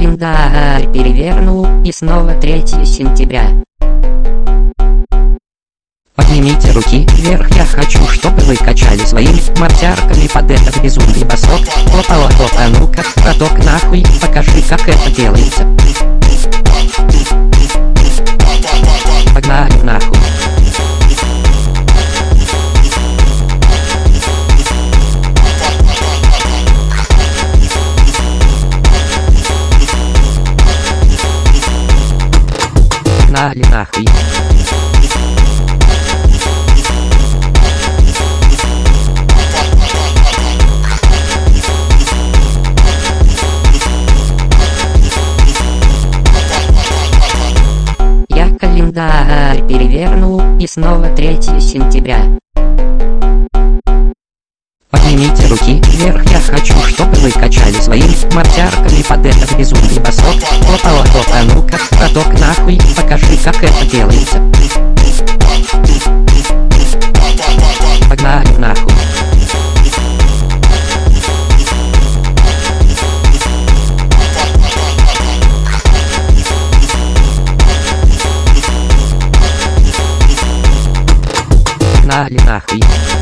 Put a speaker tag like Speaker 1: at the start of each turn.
Speaker 1: календарь перевернул, и снова 3 сентября.
Speaker 2: Поднимите руки вверх, я хочу, чтобы вы качали своими мартярками под этот безумный босок. Опа, ну-ка, браток, нахуй, покажи, как это делается. Погнали нахуй. Погнали нахуй.
Speaker 1: Я календарь перевернул, и снова 3 сентября.
Speaker 2: Поднимите руки вверх, я хочу, чтобы вы качали своими мартярками под этот безумный босок. Опа, ну-ка, браток, нахуй, покажи, как это делается. Погнали нахуй. Погнали нахуй.